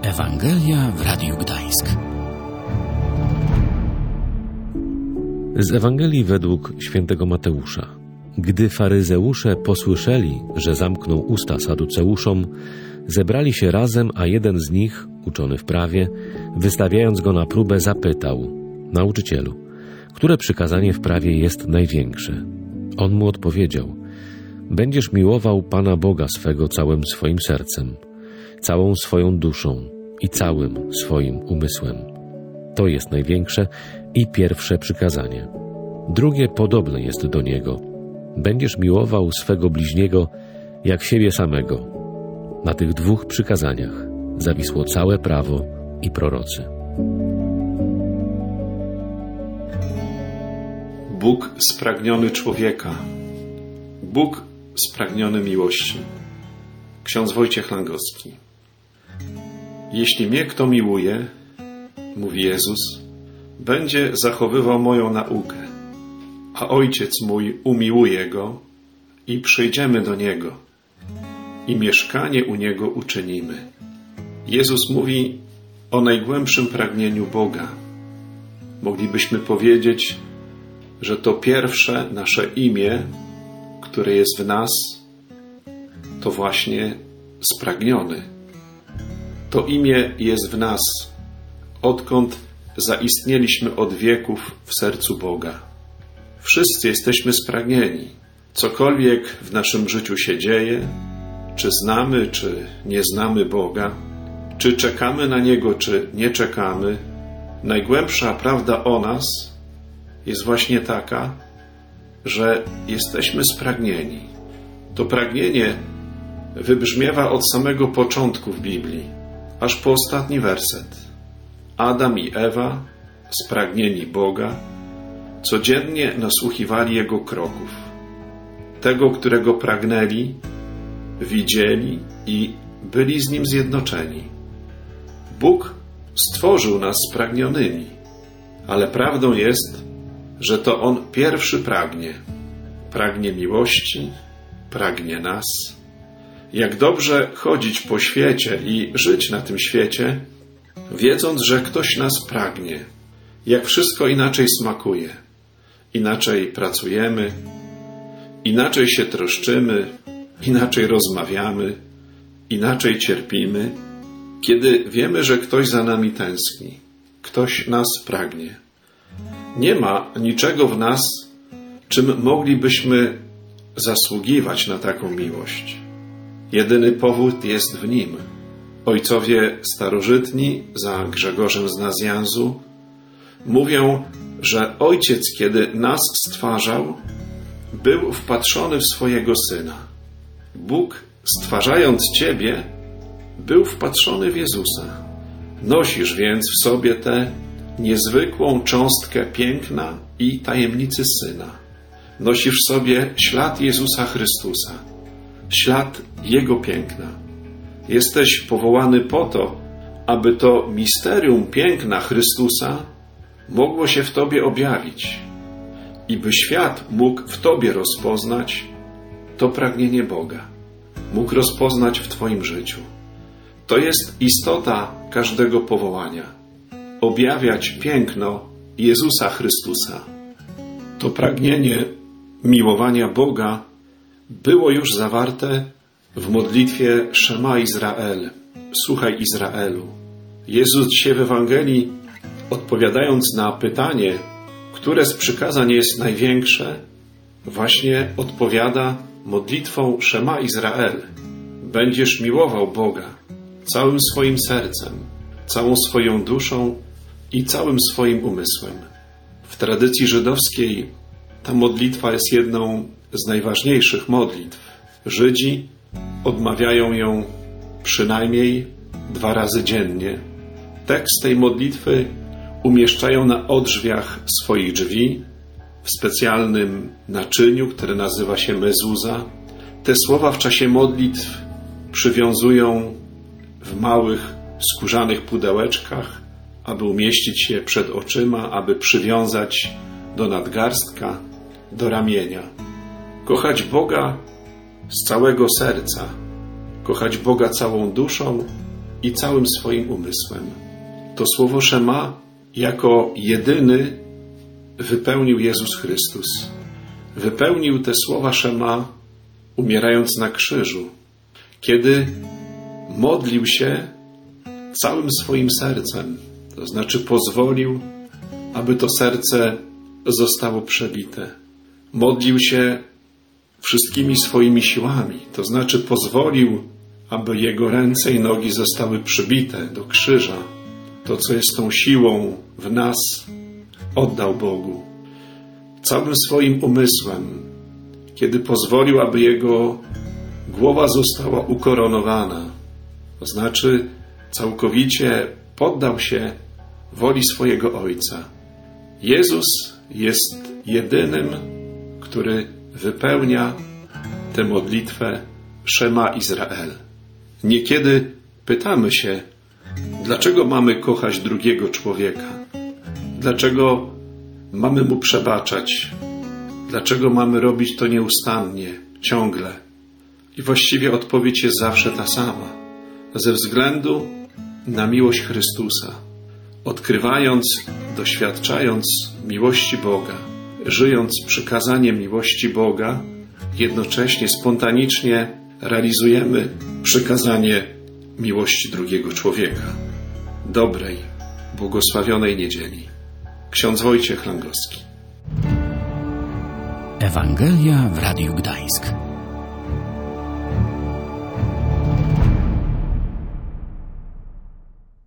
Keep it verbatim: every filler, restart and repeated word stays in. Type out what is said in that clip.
Ewangelia w Radiu Gdańsk. Z Ewangelii według świętego Mateusza. Gdy faryzeusze posłyszeli, że zamknął usta saduceuszom, zebrali się razem, a jeden z nich, uczony w prawie, wystawiając go na próbę, zapytał: Nauczycielu, które przykazanie w prawie jest największe? On mu odpowiedział: Będziesz miłował Pana Boga swego całym swoim sercem, całą swoją duszą i całym swoim umysłem. To jest największe i pierwsze przykazanie. Drugie podobne jest do niego. Będziesz miłował swego bliźniego jak siebie samego. Na tych dwóch przykazaniach zawisło całe prawo i prorocy. Bóg spragniony człowieka. Bóg spragniony miłości. Ksiądz Wojciech Langowski. Jeśli mnie kto miłuje, mówi Jezus, będzie zachowywał moją naukę, a Ojciec mój umiłuje go i przyjdziemy do Niego i mieszkanie u Niego uczynimy. Jezus mówi o najgłębszym pragnieniu Boga. Moglibyśmy powiedzieć, że to pierwsze nasze imię, które jest w nas, to właśnie spragniony. To imię jest w nas, odkąd zaistnieliśmy od wieków w sercu Boga. Wszyscy jesteśmy spragnieni. Cokolwiek w naszym życiu się dzieje, czy znamy, czy nie znamy Boga, czy czekamy na Niego, czy nie czekamy, najgłębsza prawda o nas jest właśnie taka, że jesteśmy spragnieni. To pragnienie wybrzmiewa od samego początku w Biblii, aż po ostatni werset. Adam i Ewa, spragnieni Boga, codziennie nasłuchiwali Jego kroków. Tego, którego pragnęli, widzieli i byli z Nim zjednoczeni. Bóg stworzył nas spragnionymi, ale prawdą jest, że to On pierwszy pragnie. Pragnie miłości, pragnie nas. Jak dobrze chodzić po świecie i żyć na tym świecie, wiedząc, że ktoś nas pragnie. Jak wszystko inaczej smakuje. Inaczej pracujemy, inaczej się troszczymy, inaczej rozmawiamy, inaczej cierpimy, kiedy wiemy, że ktoś za nami tęskni, ktoś nas pragnie. Nie ma niczego w nas, czym moglibyśmy zasługiwać na taką miłość. Jedyny powód jest w Nim. Ojcowie starożytni za Grzegorzem z Nazjanzu mówią, że Ojciec, kiedy nas stwarzał, był wpatrzony w swojego Syna. Bóg, stwarzając Ciebie, był wpatrzony w Jezusa. Nosisz więc w sobie tę niezwykłą cząstkę piękna i tajemnicy Syna. Nosisz w sobie ślad Jezusa Chrystusa, ślad Jego piękna. Jesteś powołany po to, aby to misterium piękna Chrystusa mogło się w Tobie objawić i by świat mógł w Tobie rozpoznać to pragnienie Boga. Mógł rozpoznać w Twoim życiu. To jest istota każdego powołania. Objawiać piękno Jezusa Chrystusa. To pragnienie miłowania Boga było już zawarte w modlitwie Szema Izrael. Słuchaj Izraelu. Jezus dzisiaj w Ewangelii, odpowiadając na pytanie, które z przykazań jest największe, właśnie odpowiada modlitwą Szema Izrael. Będziesz miłował Boga całym swoim sercem, całą swoją duszą i całym swoim umysłem. W tradycji żydowskiej ta modlitwa jest jedną z najważniejszych modlitw. Żydzi odmawiają ją przynajmniej dwa razy dziennie. Tekst tej modlitwy umieszczają na odrzwiach swoich drzwi, w specjalnym naczyniu, które nazywa się mezuza. Te słowa w czasie modlitw przywiązują w małych, skórzanych pudełeczkach, aby umieścić je przed oczyma, aby przywiązać do nadgarstka, do ramienia. Kochać Boga z całego serca, kochać Boga całą duszą i całym swoim umysłem. To słowo Szema jako jedyny wypełnił Jezus Chrystus. Wypełnił te słowa Szema, umierając na krzyżu, kiedy modlił się całym swoim sercem, to znaczy pozwolił, aby to serce zostało przebite. Modlił się wszystkimi swoimi siłami, to znaczy pozwolił, aby jego ręce i nogi zostały przybite do krzyża. To, co jest tą siłą w nas, oddał Bogu. Całym swoim umysłem, kiedy pozwolił, aby jego głowa została ukoronowana, to znaczy całkowicie poddał się woli swojego Ojca. Jezus jest jedynym, który wypełnia tę modlitwę Szema Izrael. Niekiedy pytamy się, dlaczego mamy kochać drugiego człowieka? Dlaczego mamy mu przebaczać? Dlaczego mamy robić to nieustannie, ciągle? I właściwie odpowiedź jest zawsze ta sama. Ze względu na miłość Chrystusa. Odkrywając, doświadczając miłości Boga, żyjąc przykazaniem miłości Boga, jednocześnie spontanicznie realizujemy przykazanie miłości drugiego człowieka. Dobrej, błogosławionej niedzieli. Ksiądz Wojciech Langowski. Ewangelia w Radiu Gdańsk.